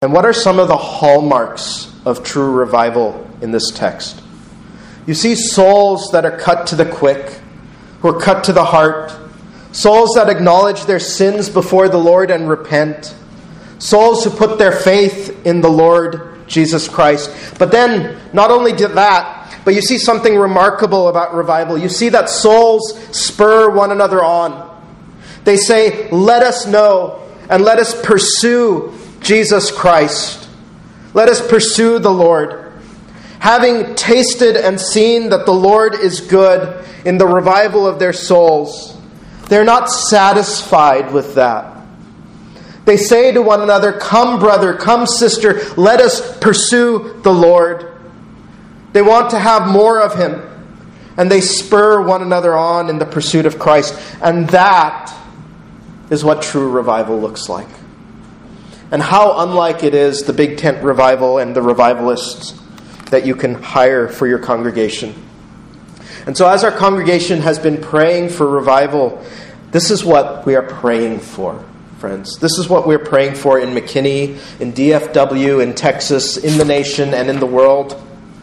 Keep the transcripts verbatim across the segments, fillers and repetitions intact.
And what are some of the hallmarks of true revival in this text? You see souls that are cut to the quick, who are cut to the heart, souls that acknowledge their sins before the Lord and repent, souls who put their faith in the Lord Jesus Christ. But then, not only did that, but you see something remarkable about revival. You see that souls spur one another on. They say, let us know and let us pursue Jesus Christ. Let us pursue the Lord. Having tasted and seen that the Lord is good in the revival of their souls, they're not satisfied with that. They say to one another, come brother, come sister, let us pursue the Lord. They want to have more of Him. And they spur one another on in the pursuit of Christ. And that is what true revival looks like. And how unlike it is the Big Tent Revival and the revivalists that you can hire for your congregation. And so as our congregation has been praying for revival, this is what we are praying for, friends. This is what we're praying for in McKinney, in D F W, in Texas, in the nation, and in the world.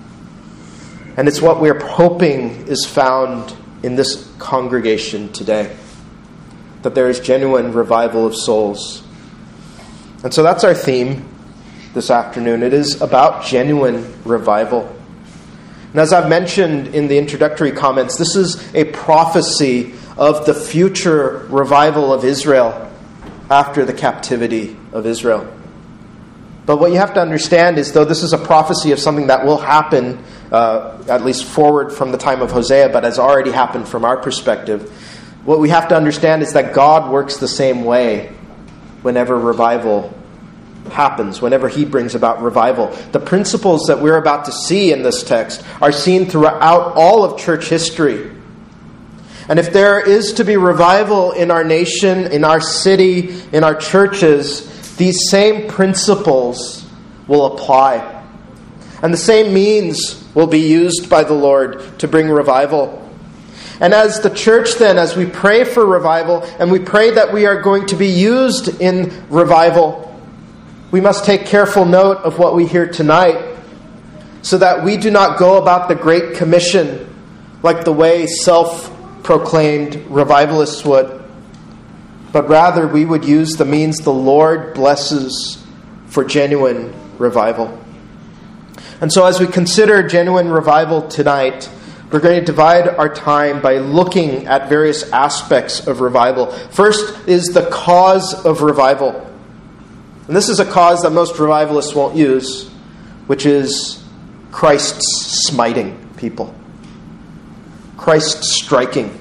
And it's what we're hoping is found in this congregation today. That there is genuine revival of souls. And so that's our theme this afternoon. It is about genuine revival. And as I've mentioned in the introductory comments, this is a prophecy of the future revival of Israel after the captivity of Israel. But what you have to understand is, though this is a prophecy of something that will happen, uh, at least forward from the time of Hosea, but has already happened from our perspective, what we have to understand is that God works the same way whenever revival happens, whenever He brings about revival. The principles that we're about to see in this text are seen throughout all of church history. And if there is to be revival in our nation, in our city, in our churches, these same principles will apply. And the same means will be used by the Lord to bring revival. And as the church then, as we pray for revival, and we pray that we are going to be used in revival, we must take careful note of what we hear tonight, so that we do not go about the Great Commission like the way self-proclaimed revivalists would, but rather we would use the means the Lord blesses for genuine revival. And so as we consider genuine revival tonight, we're going to divide our time by looking at various aspects of revival. First is the cause of revival. And this is a cause that most revivalists won't use, which is Christ's smiting people. Christ's striking.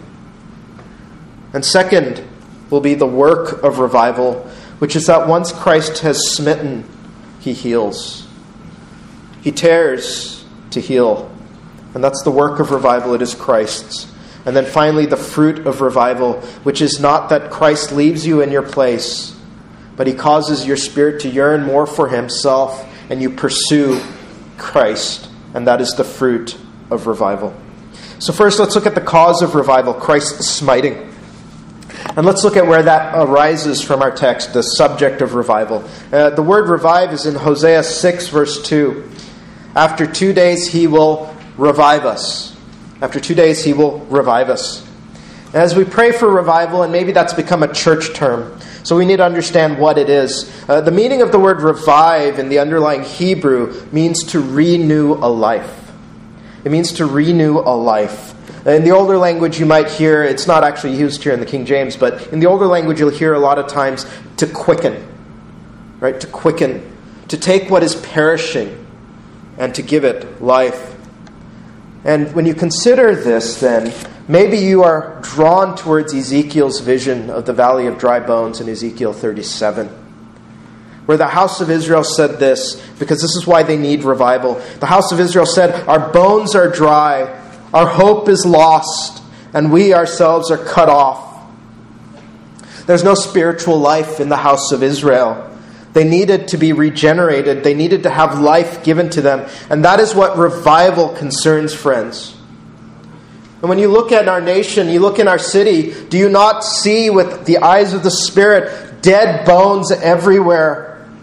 And second will be the work of revival, which is that once Christ has smitten, He heals. He tears to heal. And that's the work of revival. It is Christ's. And then finally, the fruit of revival, which is not that Christ leaves you in your place, but He causes your spirit to yearn more for Himself, and you pursue Christ. And that is the fruit of revival. So first, let's look at the cause of revival, Christ's smiting. And let's look at where that arises from our text, the subject of revival. Uh, the word revive is in Hosea six, verse two. After two days He will revive us. After two days He will revive us. And as we pray for revival, and maybe that's become a church term, so we need to understand what it is. Uh, the meaning of the word revive in the underlying Hebrew means to renew a life. It means to renew a life. In the older language you might hear, it's not actually used here in the King James, but in the older language you'll hear a lot of times to quicken. Right? To quicken. To take what is perishing and to give it life. And when you consider this, then, maybe you are drawn towards Ezekiel's vision of the valley of dry bones in Ezekiel thirty-seven, where the house of Israel said this, because this is why they need revival. The house of Israel said, our bones are dry, our hope is lost, and we ourselves are cut off. There's no spiritual life in the house of Israel. They needed to be regenerated. They needed to have life given to them. And that is what revival concerns, friends. And when you look at our nation, you look in our city, do you not see with the eyes of the Spirit dead bones everywhere?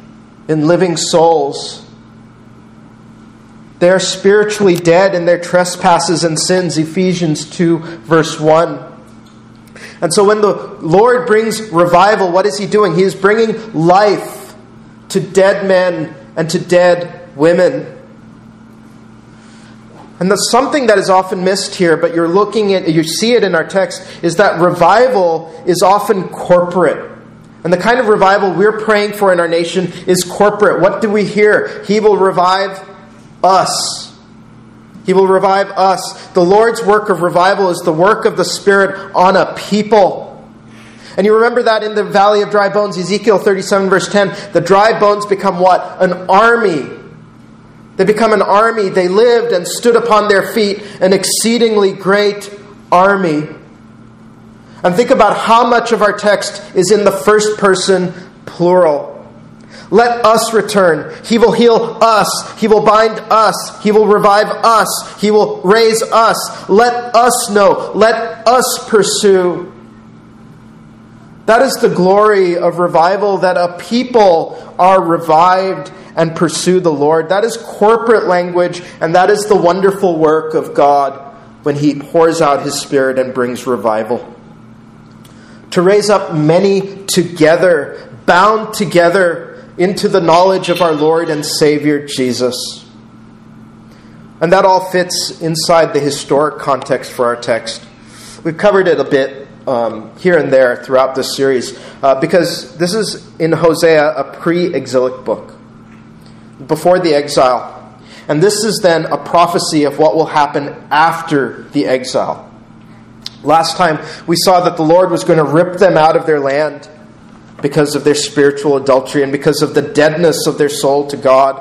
in living souls. They are spiritually dead in their trespasses and sins, Ephesians two, verse one. And so when the Lord brings revival, what is He doing? He is bringing life to dead men and to dead women. And that's something that is often missed here, but you're looking at, you see it in our text, is that revival is often corporate. And the kind of revival we're praying for in our nation is corporate. What do we hear? He will revive us. He will revive us. The Lord's work of revival is the work of the Spirit on a people. And you remember that in the valley of dry bones, Ezekiel thirty-seven verse ten, the dry bones become what? An army. They become an army. They lived and stood upon their feet, an exceedingly great army. And think about how much of our text is in the first person plural. Let us return. He will heal us. He will bind us. He will revive us. He will raise us. Let us know. Let us pursue. That is the glory of revival, that a people are revived and pursue the Lord. That is corporate language, and that is the wonderful work of God when He pours out His Spirit and brings revival. To raise up many together, bound together into the knowledge of our Lord and Savior Jesus. And that all fits inside the historic context for our text. We've covered it a bit um, here and there throughout this series uh, because this is in Hosea, a pre-exilic book, before the exile. And this is then a prophecy of what will happen after the exile. Last time we saw that the Lord was going to rip them out of their land because of their spiritual adultery and because of the deadness of their soul to God.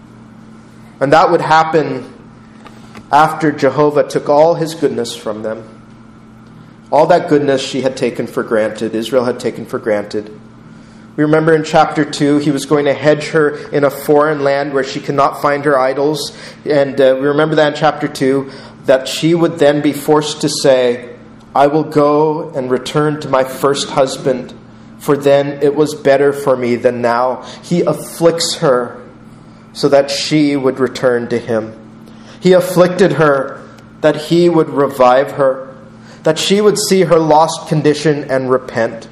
And that would happen after Jehovah took all His goodness from them. All that goodness she had taken for granted, Israel had taken for granted. We remember in chapter two, He was going to hedge her in a foreign land where she could not find her idols. And uh, we remember that in chapter two, that she would then be forced to say, I will go and return to my first husband, for then it was better for me than now. He afflicts her so that she would return to Him. He afflicted her that He would revive her, that she would see her lost condition and repent.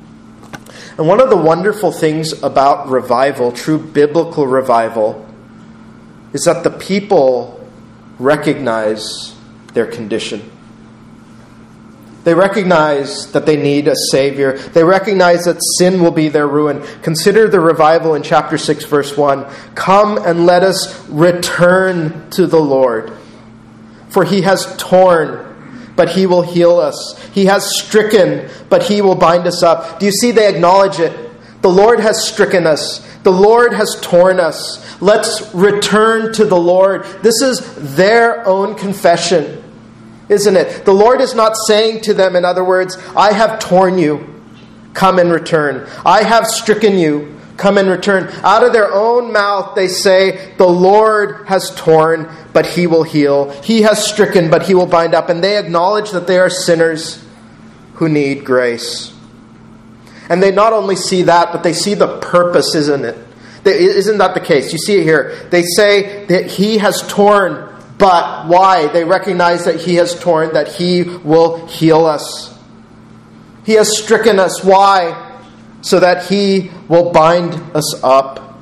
And one of the wonderful things about revival, true biblical revival, is that the people recognize their condition. They recognize that they need a Savior. They recognize that sin will be their ruin. Consider the revival in chapter six, verse one. Come and let us return to the Lord. For He has torn, but He will heal us. He has stricken, but He will bind us up. Do you see they acknowledge it? The Lord has stricken us. The Lord has torn us. Let's return to the Lord. This is their own confession, isn't it? The Lord is not saying to them, in other words, I have torn you, come and return. I have stricken you, come and return. Out of their own mouth they say, the Lord has torn, but He will heal. He has stricken, but He will bind up. And they acknowledge that they are sinners who need grace. And they not only see that, but they see the purpose, isn't it? Isn't that the case? You see it here. They say that He has torn, but why? They recognize that He has torn, that He will heal us. He has stricken us. Why? So that He will bind us up.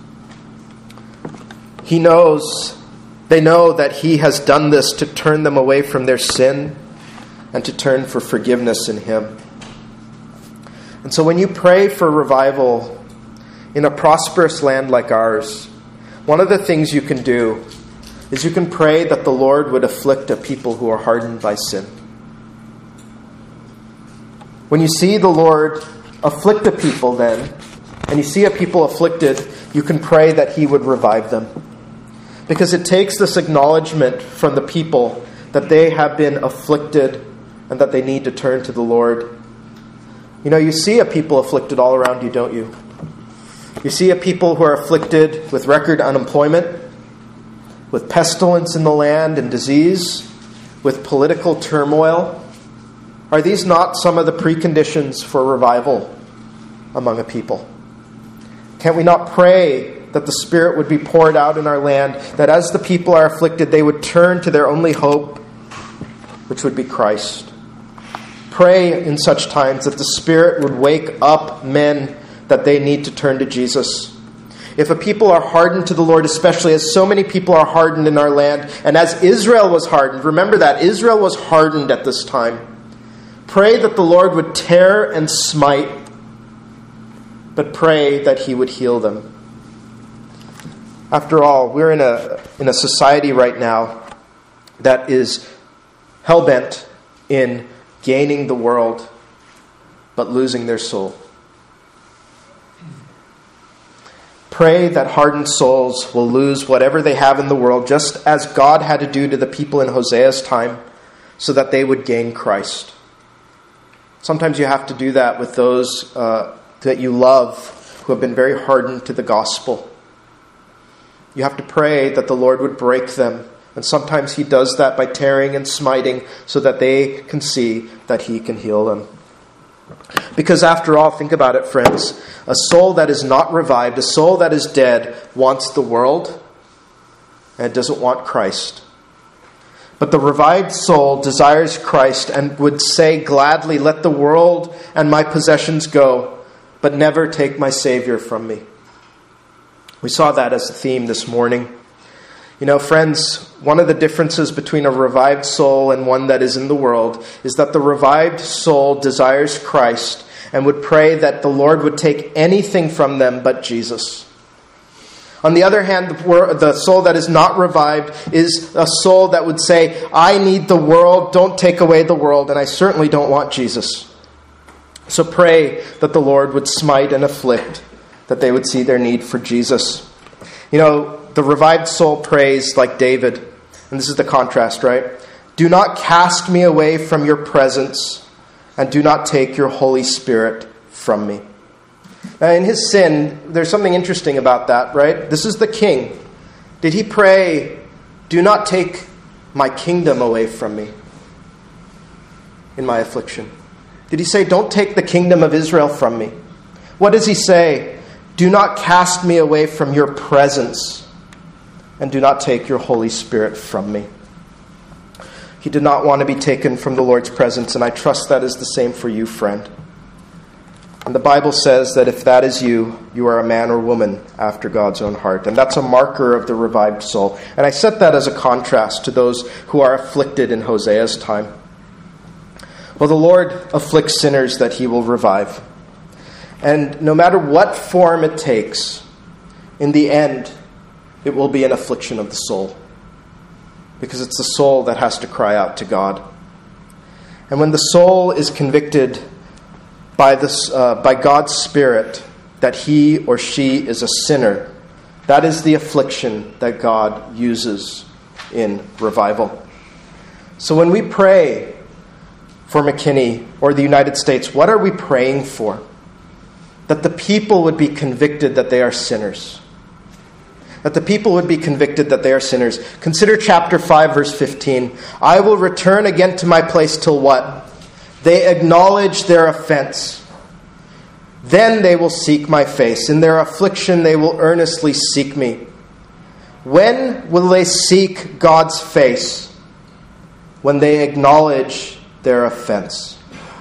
He knows, they know that He has done this to turn them away from their sin and to turn for forgiveness in Him. And so when you pray for revival in a prosperous land like ours, one of the things you can do is you can pray that the Lord would afflict a people who are hardened by sin. When you see the Lord afflict a people then, and you see a people afflicted, you can pray that He would revive them. Because it takes this acknowledgement from the people that they have been afflicted and that they need to turn to the Lord. You know, you see a people afflicted all around you, don't you? You see a people who are afflicted with record unemployment, with pestilence in the land and disease, with political turmoil. Are these not some of the preconditions for revival among a people? Can't we not pray that the Spirit would be poured out in our land, that as the people are afflicted, they would turn to their only hope, which would be Christ? Pray in such times that the Spirit would wake up men that they need to turn to Jesus. If a people are hardened to the Lord, especially as so many people are hardened in our land, and as Israel was hardened, remember that Israel was hardened at this time. Pray that the Lord would tear and smite, but pray that he would heal them. After all, we're in a in a society right now that is hell-bent in gaining the world, but losing their soul. Pray that hardened souls will lose whatever they have in the world, just as God had to do to the people in Hosea's time, so that they would gain Christ. Sometimes you have to do that with those uh, that you love who have been very hardened to the gospel. You have to pray that the Lord would break them. And sometimes he does that by tearing and smiting so that they can see that he can heal them. Because after all, think about it, friends. A soul that is not revived, a soul that is dead, wants the world and doesn't want Christ. But the revived soul desires Christ and would say gladly, "Let the world and my possessions go, but never take my Savior from me." We saw that as a theme this morning. You know, friends, one of the differences between a revived soul and one that is in the world is that the revived soul desires Christ and would pray that the Lord would take anything from them but Jesus. On the other hand, the soul that is not revived is a soul that would say, "I need the world, don't take away the world, and I certainly don't want Jesus." So pray that the Lord would smite and afflict, that they would see their need for Jesus. You know, the revived soul prays like David, and this is the contrast, right? "Do not cast me away from your presence, and do not take your Holy Spirit from me." Now, in his sin, there's something interesting about that, right? This is the king. Did he pray, "Do not take my kingdom away from me in my affliction"? Did he say, "Don't take the kingdom of Israel from me"? What does he say? "Do not cast me away from your presence, and do not take your Holy Spirit from me." He did not want to be taken from the Lord's presence, and I trust that is the same for you, friend. And the Bible says that if that is you, you are a man or woman after God's own heart. And that's a marker of the revived soul. And I set that as a contrast to those who are afflicted in Hosea's time. Well, the Lord afflicts sinners that he will revive. And no matter what form it takes, in the end, it will be an affliction of the soul. Because it's the soul that has to cry out to God. And when the soul is convicted by this, uh, by God's Spirit that he or she is a sinner, that is the affliction that God uses in revival. So when we pray for McKinney or the United States, what are we praying for? That the people would be convicted that they are sinners. That the people would be convicted that they are sinners. Consider chapter five, verse fifteen. "I will return again to my place till" what? "They acknowledge their offense. Then they will seek my face. In their affliction they will earnestly seek me." When will they seek God's face? When they acknowledge their offense.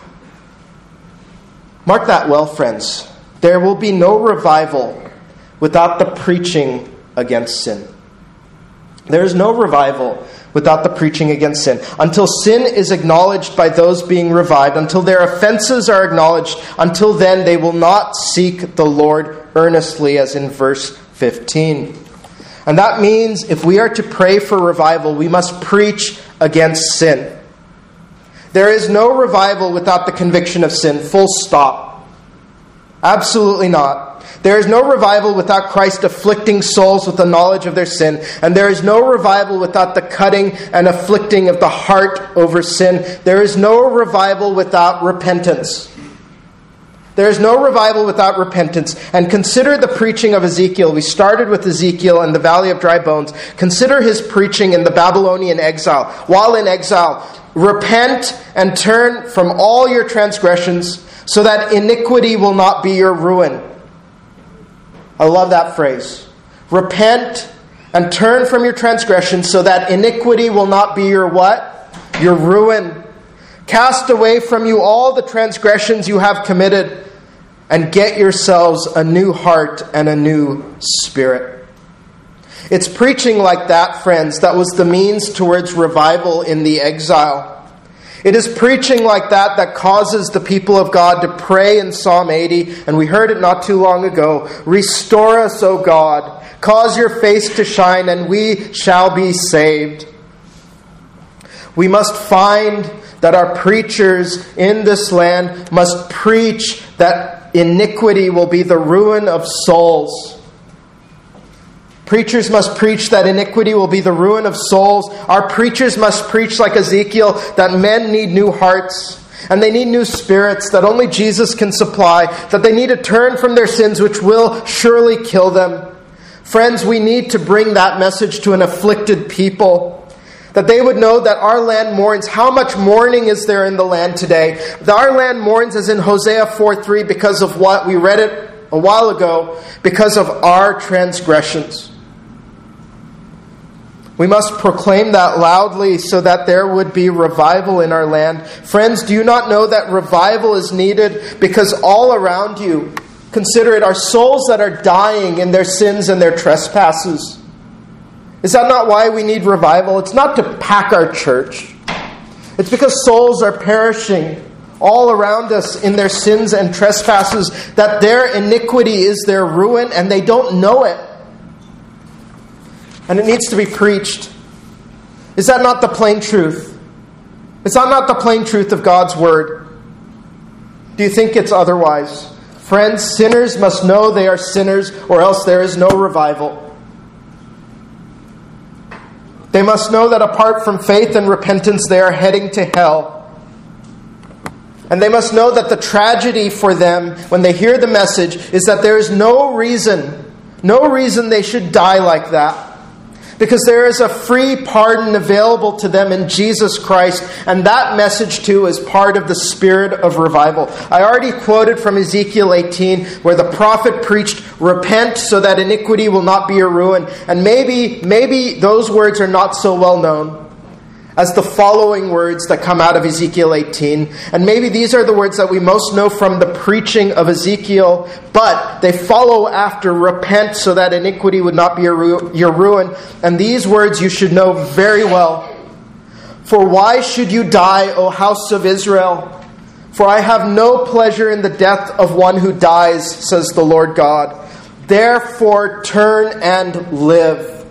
Mark that well, friends. There will be no revival without the preaching against sin. There is no revival without the preaching against sin. Until sin is acknowledged by those being revived, until their offenses are acknowledged, until then they will not seek the Lord earnestly, as in verse fifteen. And that means if we are to pray for revival, we must preach against sin. There is no revival without the conviction of sin, full stop. Absolutely not. There is no revival without Christ afflicting souls with the knowledge of their sin. And there is no revival without the cutting and afflicting of the heart over sin. There is no revival without repentance. There is no revival without repentance. And consider the preaching of Ezekiel. We started with Ezekiel and the Valley of Dry Bones. Consider his preaching in the Babylonian exile. While in exile, repent and turn from all your transgressions, so that iniquity will not be your ruin. I love that phrase. Repent and turn from your transgression so that iniquity will not be your what? Your ruin. Cast away from you all the transgressions you have committed and get yourselves a new heart and a new spirit. It's preaching like that, friends, that was the means towards revival in the exile. It is preaching like that that causes the people of God to pray in Psalm eighty, and we heard it not too long ago. Restore us, O God. Cause your face to shine, and we shall be saved. We must find that our preachers in this land must preach that iniquity will be the ruin of souls. Preachers must preach that iniquity will be the ruin of souls. Our preachers must preach like Ezekiel that men need new hearts and they need new spirits that only Jesus can supply, that they need to turn from their sins which will surely kill them. Friends, we need to bring that message to an afflicted people, that they would know that our land mourns. How much mourning is there in the land today? That our land mourns, as in Hosea four three, because of what? We read it a while ago, because of our transgressions. We must proclaim that loudly so that there would be revival in our land. Friends, do you not know that revival is needed because all around you, consider it, are souls that are dying in their sins and their trespasses? Is that not why we need revival? It's not to pack our church. It's because souls are perishing all around us in their sins and trespasses, that their iniquity is their ruin and they don't know it. And it needs to be preached. Is that not the plain truth? Is that not the plain truth of God's Word? Do you think it's otherwise? Friends, sinners must know they are sinners, or else there is no revival. They must know that apart from faith and repentance, they are heading to hell. And they must know that the tragedy for them, when they hear the message, is that there is no reason, no reason they should die like that. Because there is a free pardon available to them in Jesus Christ, and that message too is part of the spirit of revival. I already quoted from Ezekiel eighteen, where the prophet preached, "Repent so that iniquity will not be your ruin." And maybe, maybe those words are not so well known as the following words that come out of Ezekiel eighteen. And maybe these are the words that we most know from the preaching of Ezekiel, but they follow after "repent so that iniquity would not be your, ru- your ruin." And these words you should know very well. "For why should you die, O house of Israel? For I have no pleasure in the death of one who dies, says the Lord God. Therefore turn and live."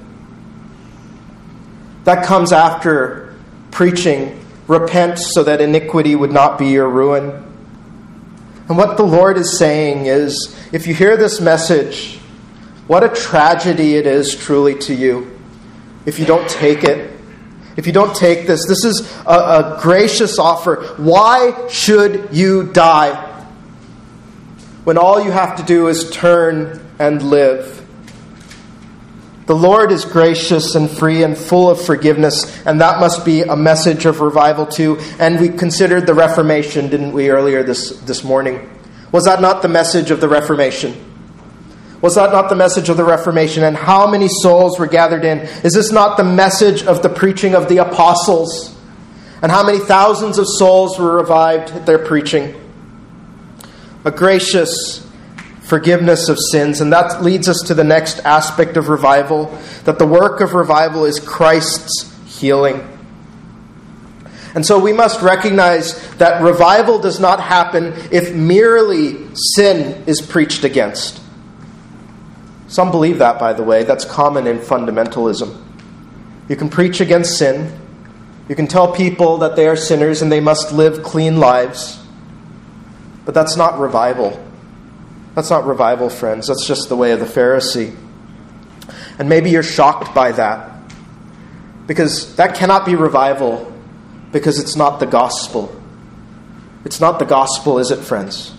That comes after preaching, "Repent so that iniquity would not be your ruin." And what the Lord is saying is, if you hear this message, what a tragedy it is truly to you if you don't take it. If you don't take this, this is a, a gracious offer. Why should you die when all you have to do is turn and live? The Lord is gracious and free and full of forgiveness, and that must be a message of revival too. And we considered the Reformation, didn't we, earlier this, this morning? Was that not the message of the Reformation? Was that not the message of the Reformation? And how many souls were gathered in? Is this not the message of the preaching of the apostles? And how many thousands of souls were revived at their preaching? A gracious forgiveness of sins. And that leads us to the next aspect of revival, that the work of revival is Christ's healing. And so we must recognize that revival does not happen if merely sin is preached against. Some believe that, by the way. That's common in fundamentalism. You can preach against sin. You can tell people that they are sinners and they must live clean lives. But that's not revival. That's not revival, friends. That's just the way of the Pharisee. And maybe you're shocked by that, because that cannot be revival, because it's not the gospel. It's not the gospel, is it, friends?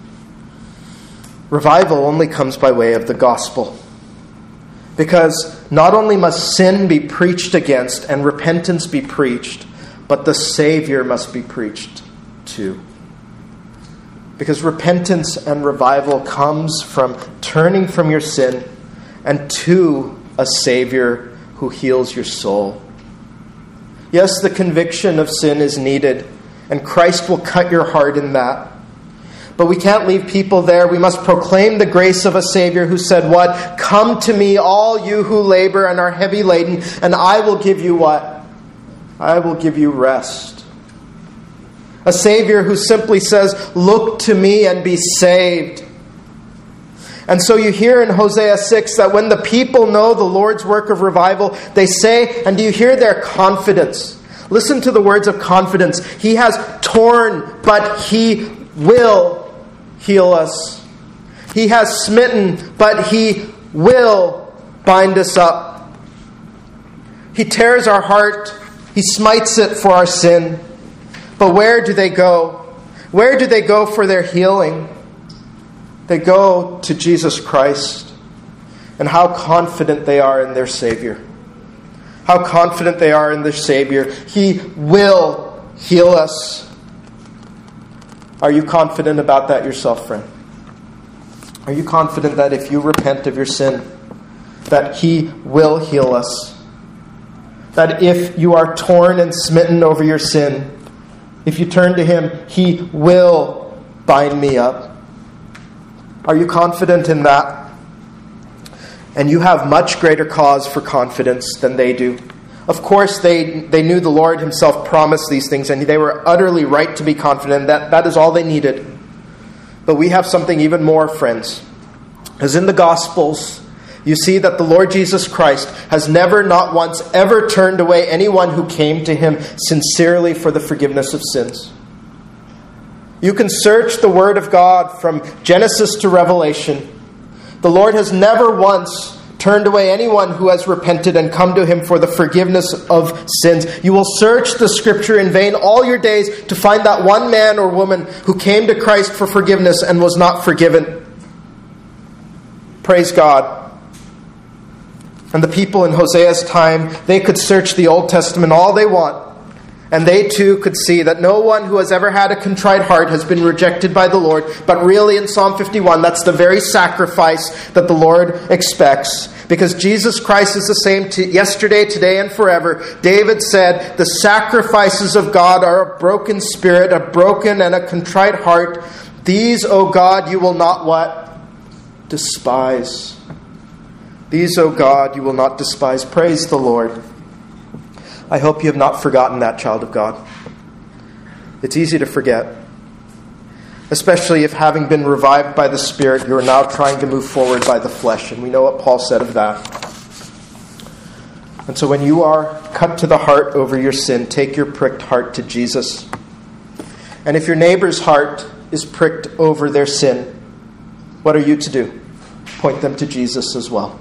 Revival only comes by way of the gospel. Because not only must sin be preached against and repentance be preached, but the Savior must be preached too. Because repentance and revival comes from turning from your sin and to a Savior who heals your soul. Yes, the conviction of sin is needed, and Christ will cut your heart in that. But we can't leave people there. We must proclaim the grace of a Savior who said what? Come to me, all you who labor and are heavy laden, and I will give you what? I will give you rest. A Savior who simply says, look to me and be saved. And so you hear in Hosea six that when the people know the Lord's work of revival, they say, and do you hear their confidence? Listen to the words of confidence. He has torn, but He will heal us. He has smitten, but He will bind us up. He tears our heart. He smites it for our sin. But where do they go? Where do they go for their healing? They go to Jesus Christ. And how confident they are in their Savior. How confident they are in their Savior. He will heal us. Are you confident about that yourself, friend? Are you confident that if you repent of your sin, that He will heal us? That if you are torn and smitten over your sin, if you turn to Him, He will bind me up. Are you confident in that? And you have much greater cause for confidence than they do. Of course, they, they knew the Lord Himself promised these things, and they were utterly right to be confident. That, that is all they needed. But we have something even more, friends. As in the Gospels, you see that the Lord Jesus Christ has never, not once, ever turned away anyone who came to Him sincerely for the forgiveness of sins. You can search the Word of God from Genesis to Revelation. The Lord has never once turned away anyone who has repented and come to Him for the forgiveness of sins. You will search the Scripture in vain all your days to find that one man or woman who came to Christ for forgiveness and was not forgiven. Praise God. And the people in Hosea's time, they could search the Old Testament all they want. And they too could see that no one who has ever had a contrite heart has been rejected by the Lord. But really in Psalm fifty-one, that's the very sacrifice that the Lord expects. Because Jesus Christ is the same to yesterday, today, and forever. David said, the sacrifices of God are a broken spirit, a broken and a contrite heart. These, O God, you will not what? Despise. These, O God, you will not despise. Praise the Lord. I hope you have not forgotten that, child of God. It's easy to forget. Especially if, having been revived by the Spirit, you are now trying to move forward by the flesh. And we know what Paul said of that. And so when you are cut to the heart over your sin, take your pricked heart to Jesus. And if your neighbor's heart is pricked over their sin, what are you to do? Point them to Jesus as well.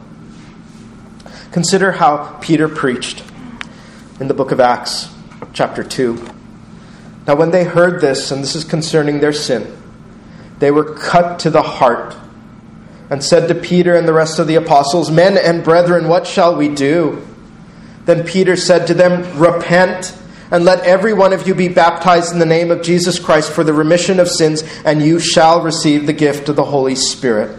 Consider how Peter preached in the book of Acts, chapter two. Now when they heard this, and this is concerning their sin, they were cut to the heart and said to Peter and the rest of the apostles, Men and brethren, what shall we do? Then Peter said to them, Repent, and let every one of you be baptized in the name of Jesus Christ for the remission of sins, and you shall receive the gift of the Holy Spirit.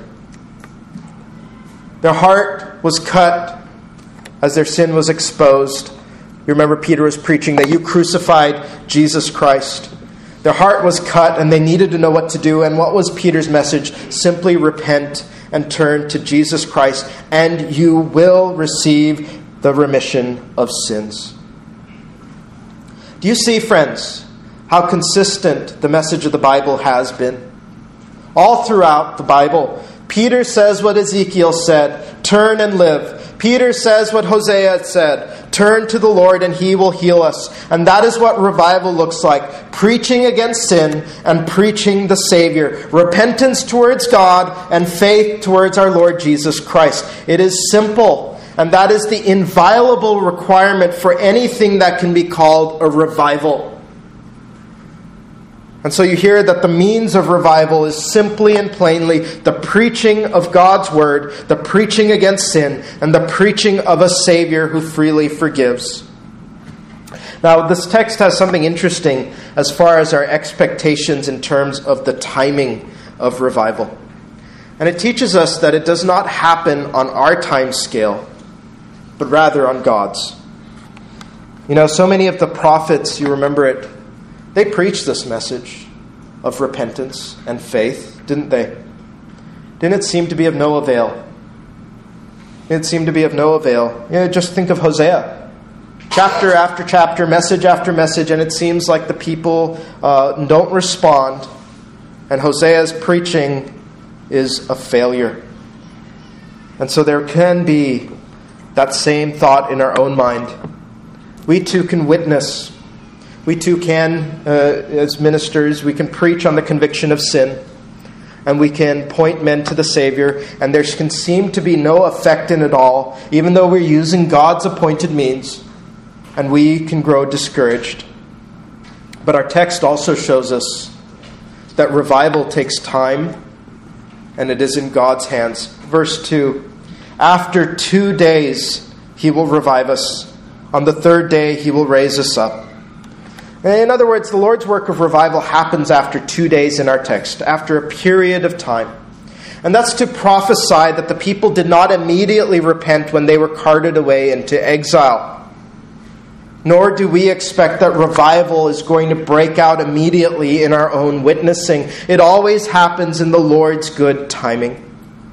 Their heart was cut as their sin was exposed. You remember Peter was preaching that you crucified Jesus Christ. Their heart was cut and they needed to know what to do. And what was Peter's message? Simply repent and turn to Jesus Christ and you will receive the remission of sins. Do you see, friends, how consistent the message of the Bible has been? All throughout the Bible, Peter says what Ezekiel said, turn and live. Peter says what Hosea said, turn to the Lord and He will heal us. And that is what revival looks like. Preaching against sin and preaching the Savior. Repentance towards God and faith towards our Lord Jesus Christ. It is simple. And that is the inviolable requirement for anything that can be called a revival. And so you hear that the means of revival is simply and plainly the preaching of God's word, the preaching against sin, and the preaching of a Savior who freely forgives. Now, this text has something interesting as far as our expectations in terms of the timing of revival. And it teaches us that it does not happen on our time scale, but rather on God's. You know, so many of the prophets, you remember it, they preached this message of repentance and faith, didn't they? Didn't it seem to be of no avail? It seemed to be of no avail. You know, just think of Hosea. Chapter after chapter, message after message, and it seems like the people uh, don't respond. And Hosea's preaching is a failure. And so there can be that same thought in our own mind. We too can witness. We too can, uh, as ministers, we can preach on the conviction of sin. And we can point men to the Savior. And there can seem to be no effect in it all, even though we're using God's appointed means. And we can grow discouraged. But our text also shows us that revival takes time, and it is in God's hands. Verse two, after two days he will revive us. On the third day he will raise us up. In other words, the Lord's work of revival happens after two days in our text, after a period of time. And that's to prophesy that the people did not immediately repent when they were carted away into exile. Nor do we expect that revival is going to break out immediately in our own witnessing. It always happens in the Lord's good timing.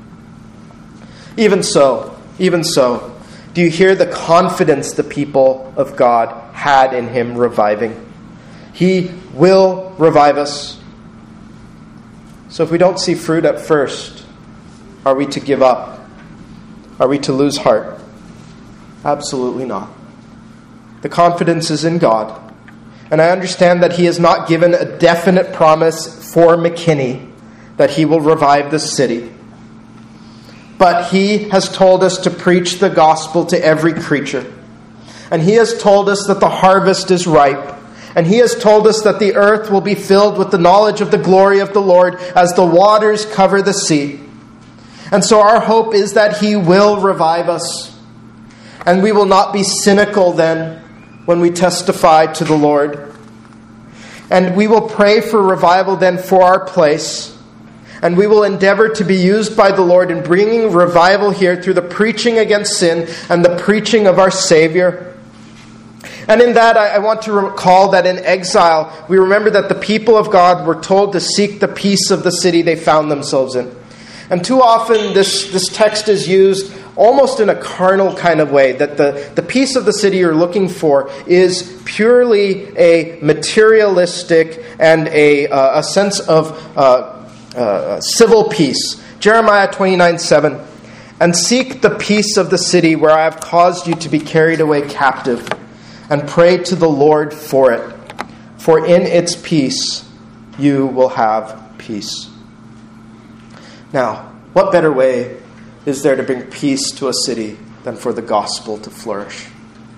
Even so, even so, do you hear the confidence the people of God had in Him reviving? He will revive us. So if we don't see fruit at first, are we to give up? Are we to lose heart? Absolutely not. The confidence is in God. And I understand that He has not given a definite promise for McKinney that He will revive the city. But He has told us to preach the gospel to every creature. And He has told us that the harvest is ripe. And He has told us that the earth will be filled with the knowledge of the glory of the Lord as the waters cover the sea. And so our hope is that He will revive us. And we will not be cynical then when we testify to the Lord. And we will pray for revival then for our place. And we will endeavor to be used by the Lord in bringing revival here through the preaching against sin and the preaching of our Savior. And in that, I want to recall that in exile, we remember that the people of God were told to seek the peace of the city they found themselves in. And too often, this, this text is used almost in a carnal kind of way, that the, the peace of the city you're looking for is purely a materialistic and a, uh, a sense of uh, uh, civil peace. Jeremiah twenty-nine seven, and seek the peace of the city where I have caused you to be carried away captive, and pray to the Lord for it, for in its peace you will have peace. Now, what better way is there to bring peace to a city than for the gospel to flourish?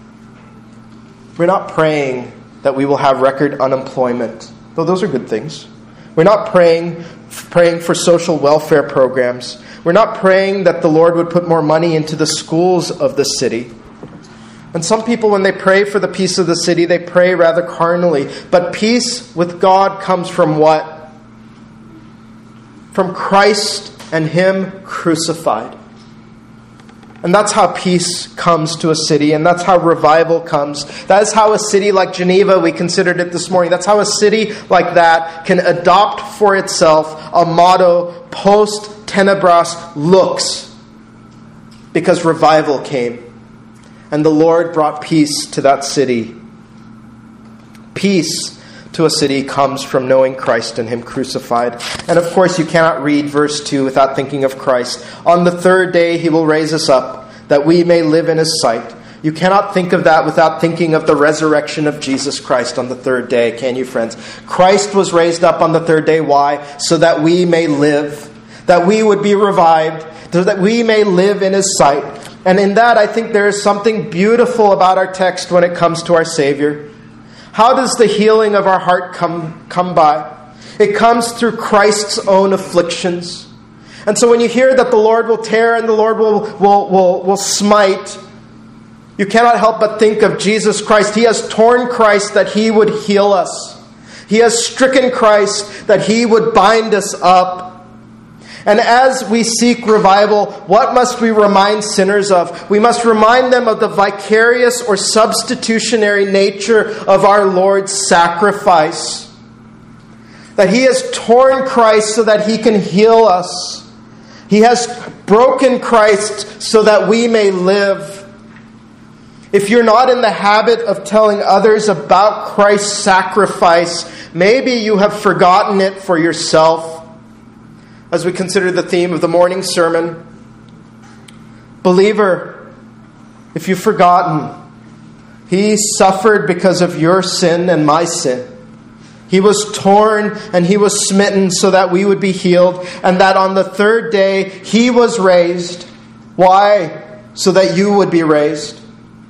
We're not praying that we will have record unemployment, though those are good things. We're not praying, praying for social welfare programs. We're not praying that the Lord would put more money into the schools of the city. And some people, when they pray for the peace of the city, they pray rather carnally. But peace with God comes from what? From Christ and Him crucified. And that's how peace comes to a city, and that's how revival comes. That is how a city like Geneva, we considered it this morning, that's how a city like that can adopt for itself a motto, post tenebras lux, because revival came. And the Lord brought peace to that city. Peace to a city comes from knowing Christ and Him crucified. And of course, you cannot read verse two without thinking of Christ. On the third day He will raise us up, that we may live in His sight. You cannot think of that without thinking of the resurrection of Jesus Christ on the third day, can you, friends? Christ was raised up on the third day. Why? So that we may live, that we would be revived, so that we may live in His sight. And in that, I think there is something beautiful about our text when it comes to our Savior. How does the healing of our heart come, come by? It comes through Christ's own afflictions. And so when you hear that the Lord will tear and the Lord will, will, will, will smite, you cannot help but think of Jesus Christ. He has torn Christ that He would heal us. He has stricken Christ that he would bind us up. And as we seek revival, what must we remind sinners of? We must remind them of the vicarious or substitutionary nature of our Lord's sacrifice. That he has torn Christ so that he can heal us. He has broken Christ so that we may live. If you're not in the habit of telling others about Christ's sacrifice, maybe you have forgotten it for yourself. As we consider the theme of the morning sermon, believer, if you've forgotten, he suffered because of your sin and my sin. He was torn and he was smitten so that we would be healed, and that on the third day he was raised. Why? So that you would be raised.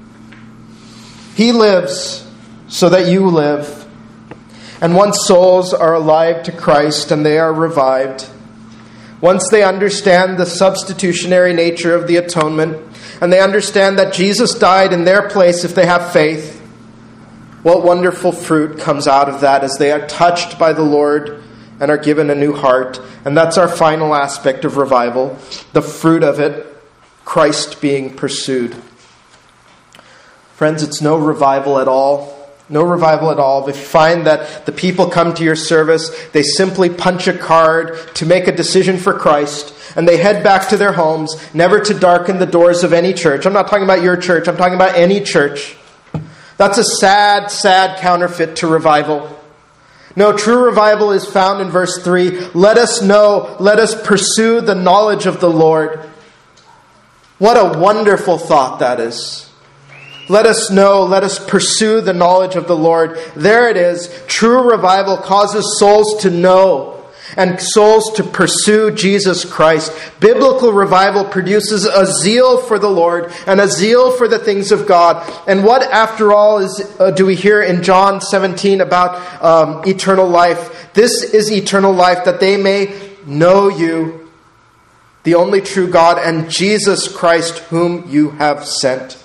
He lives so that you live. And once souls are alive to Christ and they are revived, once they understand the substitutionary nature of the atonement, and they understand that Jesus died in their place if they have faith, what wonderful fruit comes out of that as they are touched by the Lord and are given a new heart. And that's our final aspect of revival, the fruit of it, Christ being pursued. Friends, it's no revival at all. No revival at all. If you find that the people come to your service, they simply punch a card to make a decision for Christ, and they head back to their homes, never to darken the doors of any church. I'm not talking about your church. I'm talking about any church. That's a sad, sad counterfeit to revival. No, true revival is found in verse three. Let us know, let us pursue the knowledge of the Lord. What a wonderful thought that is. Let us know, let us pursue the knowledge of the Lord. There it is. True revival causes souls to know and souls to pursue Jesus Christ. Biblical revival produces a zeal for the Lord and a zeal for the things of God. And what, after all, is uh, do we hear in John seventeen about um, eternal life? This is eternal life, that they may know you, the only true God, and Jesus Christ, whom you have sent.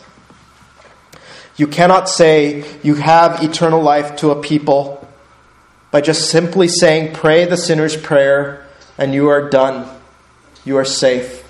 You cannot say you have eternal life to a people by just simply saying, pray the sinner's prayer, and you are done. You are safe.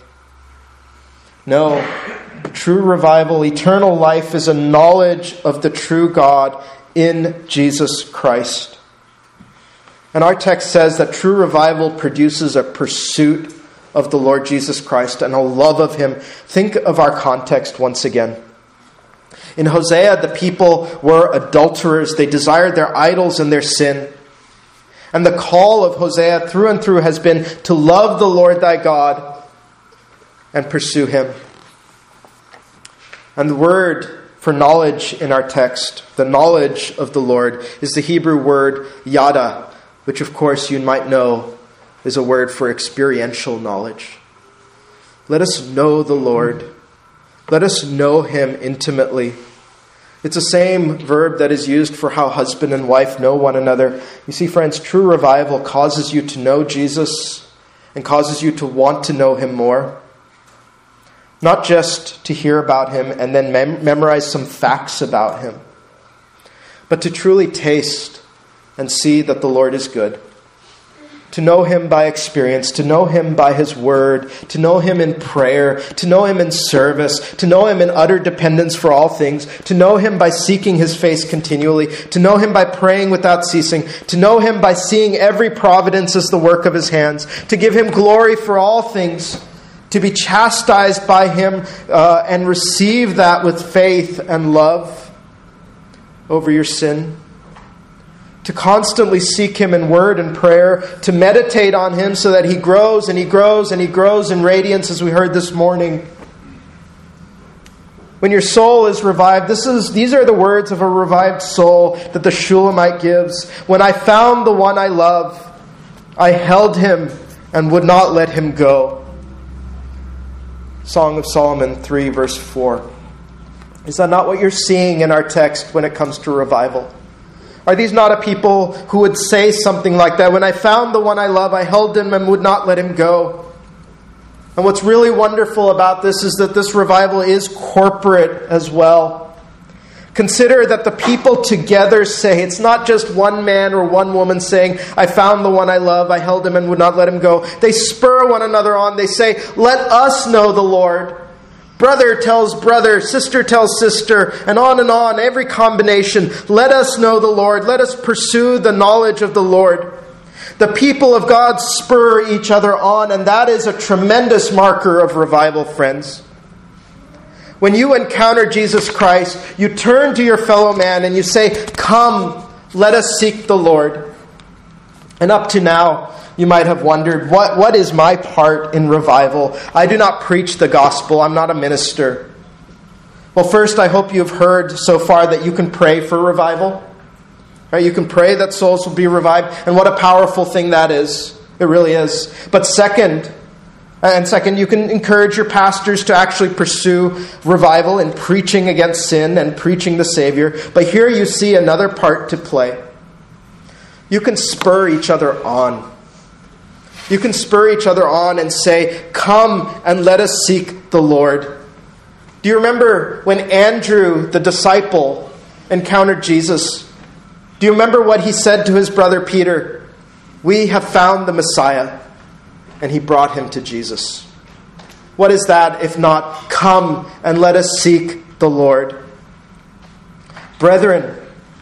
No, true revival, eternal life, is a knowledge of the true God in Jesus Christ. And our text says that true revival produces a pursuit of the Lord Jesus Christ and a love of Him. Think of our context once again. In Hosea, the people were adulterers. They desired their idols and their sin. And the call of Hosea through and through has been to love the Lord thy God and pursue Him. And the word for knowledge in our text, the knowledge of the Lord, is the Hebrew word yada, which of course you might know is a word for experiential knowledge. Let us know the Lord. Let us know Him intimately. It's the same verb that is used for how husband and wife know one another. You see, friends, true revival causes you to know Jesus and causes you to want to know Him more. Not just to hear about Him and then mem- memorize some facts about Him, but to truly taste and see that the Lord is good. To know Him by experience, to know Him by His Word, to know Him in prayer, to know Him in service, to know Him in utter dependence for all things, to know Him by seeking His face continually, to know Him by praying without ceasing, to know Him by seeing every providence as the work of His hands, to give Him glory for all things, to be chastised by Him uh, and receive that with faith and love over your sin. To constantly seek Him in word and prayer, to meditate on Him so that He grows and He grows and He grows in radiance, as we heard this morning. When your soul is revived, this is these are the words of a revived soul that the Shulamite gives. When I found the one I love, I held him and would not let him go. Song of Solomon three, verse four. Is that not what you're seeing in our text when it comes to revival? Are these not a people who would say something like that? When I found the one I love, I held him and would not let him go. And what's really wonderful about this is that this revival is corporate as well. Consider that the people together say, it's not just one man or one woman saying, I found the one I love, I held him and would not let him go. They spur one another on. They say, let us know the Lord. Brother tells brother, sister tells sister, and on and on, every combination. Let us know the Lord. Let us pursue the knowledge of the Lord. The people of God spur each other on, and that is a tremendous marker of revival, friends. When you encounter Jesus Christ, you turn to your fellow man and you say, come, let us seek the Lord. And up to now, you might have wondered, what, what is my part in revival? I do not preach the gospel. I'm not a minister. Well, first, I hope you've heard so far that you can pray for revival. Right? You can pray that souls will be revived. And what a powerful thing that is. It really is. But second, And second, you can encourage your pastors to actually pursue revival in preaching against sin and preaching the Savior. But here you see another part to play. You can spur each other on. You can spur each other on and say, come and let us seek the Lord. Do you remember when Andrew, the disciple, encountered Jesus? Do you remember what he said to his brother Peter? We have found the Messiah. And he brought him to Jesus. What is that if not, come and let us seek the Lord? Brethren,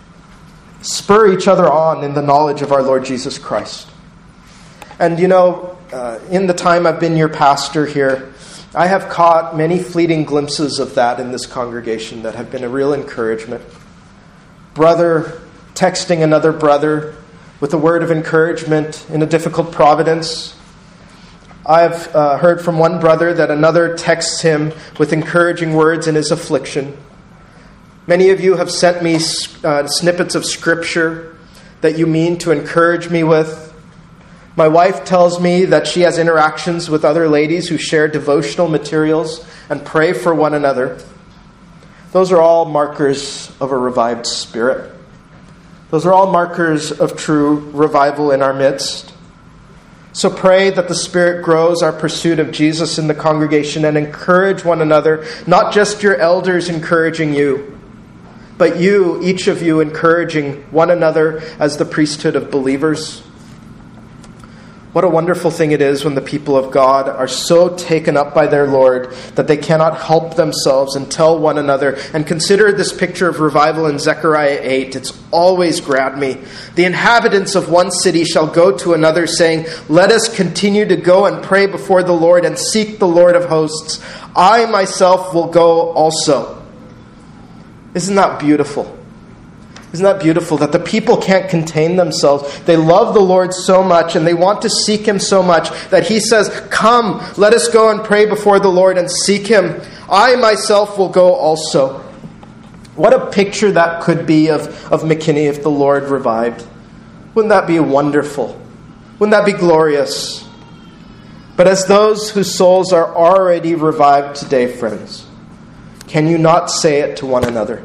spur each other on in the knowledge of our Lord Jesus Christ. And you know, uh, in the time I've been your pastor here, I have caught many fleeting glimpses of that in this congregation that have been a real encouragement. Brother texting another brother with a word of encouragement in a difficult providence. I've uh, heard from one brother that another texts him with encouraging words in his affliction. Many of you have sent me uh, snippets of scripture that you mean to encourage me with. My wife tells me that she has interactions with other ladies who share devotional materials and pray for one another. Those are all markers of a revived spirit. Those are all markers of true revival in our midst. So pray that the Spirit grows our pursuit of Jesus in the congregation and encourage one another, not just your elders encouraging you, but you, each of you, encouraging one another as the priesthood of believers. What a wonderful thing it is when the people of God are so taken up by their Lord that they cannot help themselves and tell one another. And consider this picture of revival in Zechariah eight. It's always grabbed me. The inhabitants of one city shall go to another, saying, let us continue to go and pray before the Lord and seek the Lord of hosts. I myself will go also. Isn't that beautiful? Isn't that beautiful that the people can't contain themselves? They love the Lord so much and they want to seek Him so much that He says, come, let us go and pray before the Lord and seek Him. I myself will go also. What a picture that could be of, of McKinney if the Lord revived. Wouldn't that be wonderful? Wouldn't that be glorious? But as those whose souls are already revived today, friends, can you not say it to one another?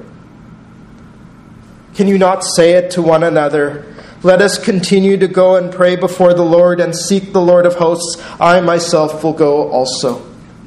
Can you not say it to one another? Let us continue to go and pray before the Lord and seek the Lord of hosts. I myself will go also.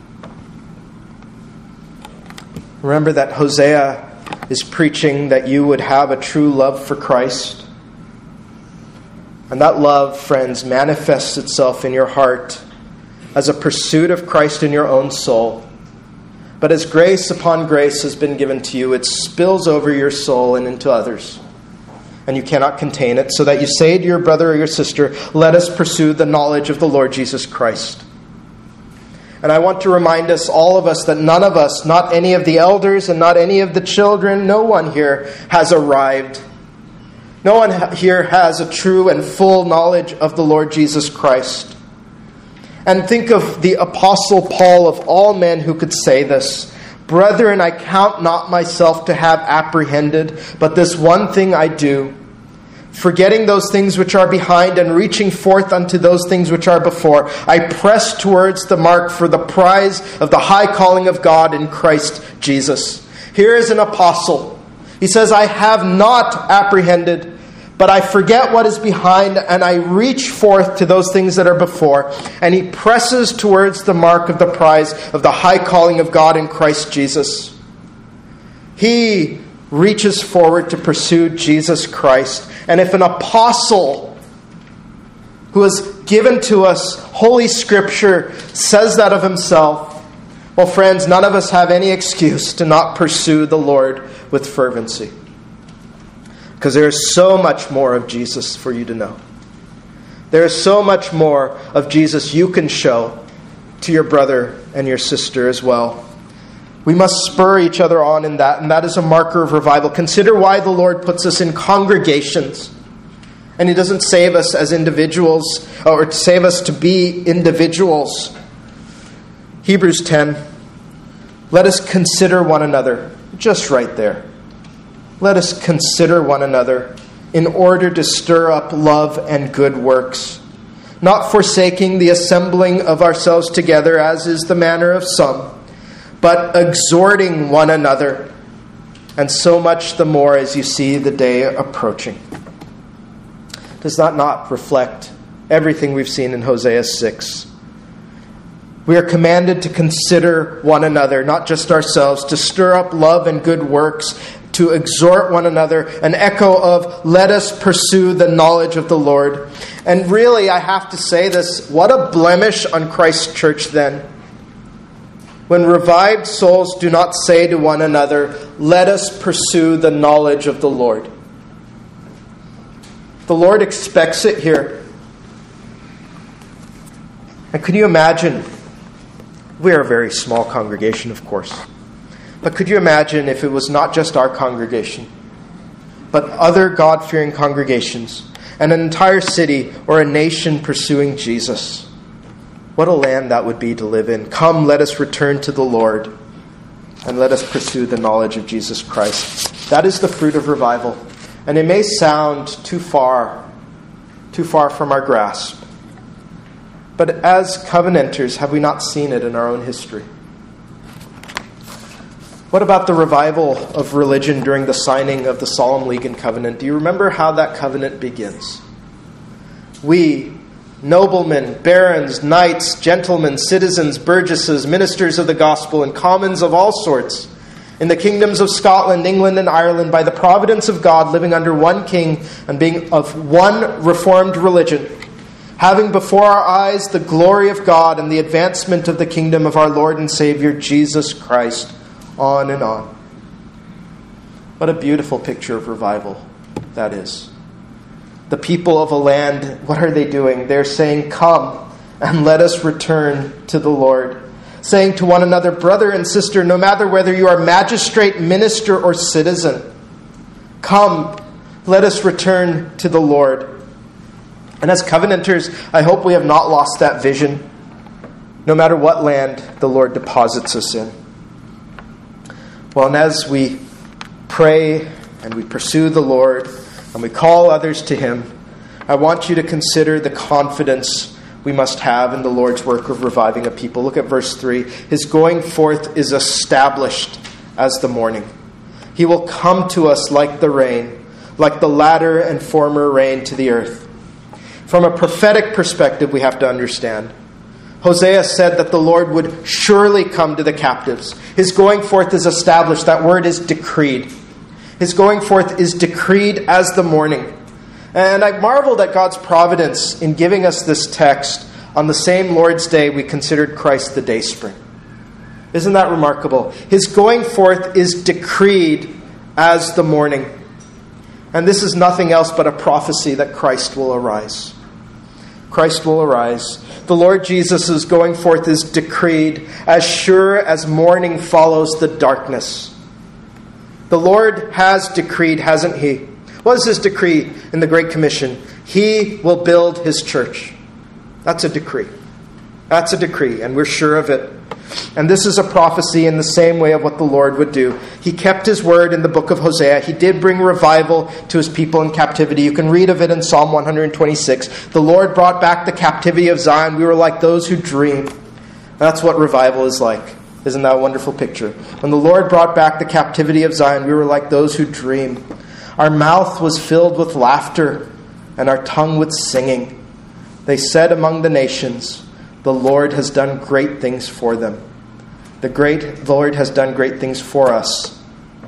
Remember that Hosea is preaching that you would have a true love for Christ. And that love, friends, manifests itself in your heart as a pursuit of Christ in your own soul. But as grace upon grace has been given to you, it spills over your soul and into others. And you cannot contain it, so that you say to your brother or your sister, let us pursue the knowledge of the Lord Jesus Christ. And I want to remind us, all of us, that none of us, not any of the elders and not any of the children, no one here has arrived. No one here has a true and full knowledge of the Lord Jesus Christ. And think of the Apostle Paul of all men who could say this. Brethren, I count not myself to have apprehended, but this one thing I do, forgetting those things which are behind and reaching forth unto those things which are before, I press towards the mark for the prize of the high calling of God in Christ Jesus. Here is an apostle. He says, I have not apprehended, but I forget what is behind, and I reach forth to those things that are before. And he presses towards the mark of the prize of the high calling of God in Christ Jesus. He reaches forward to pursue Jesus Christ. And if an apostle who has given to us Holy Scripture says that of himself, well, friends, none of us have any excuse to not pursue the Lord with fervency. Because there is so much more of Jesus for you to know. There is so much more of Jesus you can show to your brother and your sister as well. We must spur each other on in that, and that is a marker of revival. Consider why the Lord puts us in congregations. And He doesn't save us as individuals, or save us to be individuals. Hebrews ten. Let us consider one another. Just right there. Let us consider one another in order to stir up love and good works, not forsaking the assembling of ourselves together, as is the manner of some, but exhorting one another, and so much the more as you see the day approaching. Does that not reflect everything we've seen in Hosea six? We are commanded to consider one another, not just ourselves, to stir up love and good works, to exhort one another, an echo of let us pursue the knowledge of the Lord. And really, I have to say this, what a blemish on Christ's church then. When revived souls do not say to one another, let us pursue the knowledge of the Lord. The Lord expects it here. And could you imagine, we are a very small congregation, of course, but could you imagine if it was not just our congregation, but other God-fearing congregations, and an entire city or a nation pursuing Jesus? What a land that would be to live in. Come, let us return to the Lord, and let us pursue the knowledge of Jesus Christ. That is the fruit of revival. And it may sound too far, too far from our grasp. But as covenanters, have we not seen it in our own history? What about the revival of religion during the signing of the Solemn League and Covenant? Do you remember how that covenant begins? We, noblemen, barons, knights, gentlemen, citizens, burgesses, ministers of the gospel, and commons of all sorts, in the kingdoms of Scotland, England, and Ireland, by the providence of God, living under one king and being of one reformed religion, having before our eyes the glory of God and the advancement of the kingdom of our Lord and Savior, Jesus Christ, on and on. What a beautiful picture of revival that is. The people of a land, what are they doing? They're saying, come and let us return to the Lord. Saying to one another, brother and sister, no matter whether you are magistrate, minister, or citizen, come, let us return to the Lord. And as covenanters, I hope we have not lost that vision, no matter what land the Lord deposits us in. Well, and as we pray and we pursue the Lord and we call others to Him, I want you to consider the confidence we must have in the Lord's work of reviving a people. Look at verse three. His going forth is established as the morning. He will come to us like the rain, like the latter and former rain to the earth. From a prophetic perspective, we have to understand. Hosea said that the Lord would surely come to the captives. His going forth is established. That word is decreed. His going forth is decreed as the morning. And I marveled at God's providence in giving us this text on the same Lord's Day we considered Christ the Dayspring. Isn't that remarkable? His going forth is decreed as the morning. And this is nothing else but a prophecy that Christ will arise. Christ will arise. The Lord Jesus' going forth is decreed as sure as morning follows the darkness. The Lord has decreed, hasn't He? What is His decree in the Great Commission? He will build His church. That's a decree. That's a decree, and we're sure of it. And this is a prophecy in the same way of what the Lord would do. He kept His word in the book of Hosea. He did bring revival to His people in captivity. You can read of it in Psalm one twenty-six. The Lord brought back the captivity of Zion. We were like those who dream. That's what revival is like. Isn't that a wonderful picture? When the Lord brought back the captivity of Zion, we were like those who dream. Our mouth was filled with laughter, and our tongue with singing. They said among the nations, the Lord has done great things for them. The great Lord has done great things for us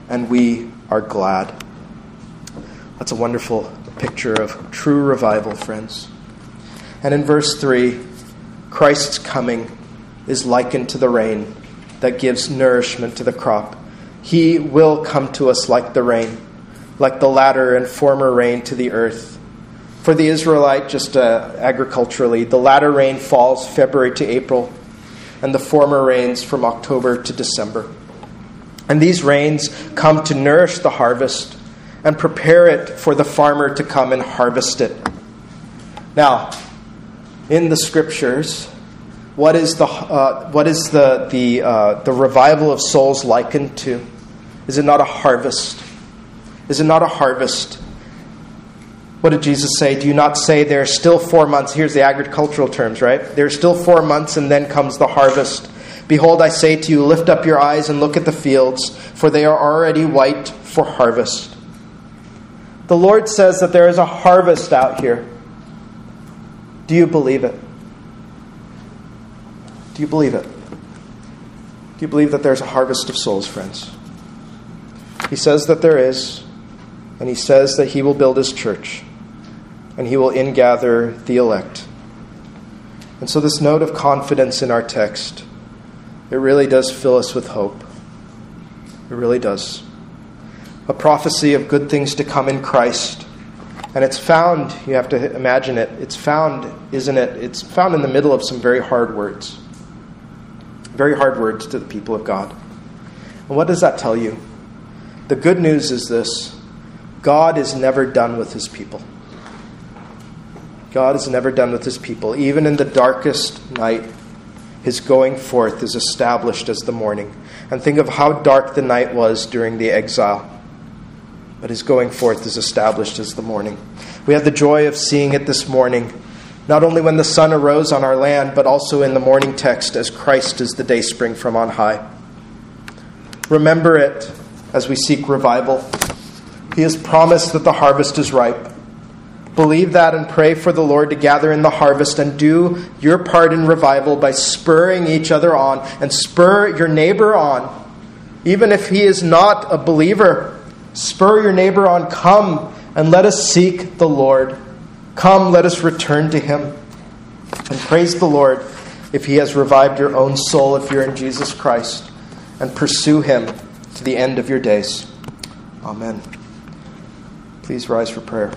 and we are glad. That's a wonderful picture of true revival, friends. And in verse three, Christ's coming is likened to the rain that gives nourishment to the crop. He will come to us like the rain, like the latter and former rain to the earth. For the Israelite, just uh, agriculturally, the latter rain falls February to April, and the former rains from October to December. And these rains come to nourish the harvest and prepare it for the farmer to come and harvest it. Now, in the Scriptures, what is the uh, what is the the uh, the revival of souls likened to? Is it not a harvest? Is it not a harvest? What did Jesus say? Do you not say there are still four months? Here's the agricultural terms, right? There are still four months and then comes the harvest. Behold, I say to you, lift up your eyes and look at the fields, for they are already white for harvest. The Lord says that there is a harvest out here. Do you believe it? Do you believe it? Do you believe that there's a harvest of souls, friends? He says that there is, and he says that he will build his church, and he will ingather the elect. And so this note of confidence in our text, it really does fill us with hope. It really does. A prophecy of good things to come in Christ. And it's found, you have to imagine it, it's found, isn't it? It's found in the middle of some very hard words. Very hard words to the people of God. And what does that tell you? The good news is this: God is never done with his people. God is never done with his people. Even in the darkest night, his going forth is established as the morning. And think of how dark the night was during the exile. But his going forth is established as the morning. We have the joy of seeing it this morning, not only when the sun arose on our land, but also in the morning text as Christ is the dayspring from on high. Remember it as we seek revival. He has promised that the harvest is ripe. Believe that and pray for the Lord to gather in the harvest, and do your part in revival by spurring each other on and spur your neighbor on. Even if he is not a believer, spur your neighbor on. Come and let us seek the Lord. Come, let us return to him. And praise the Lord if he has revived your own soul, if you're in Jesus Christ, and pursue him to the end of your days. Amen. Please rise for prayer.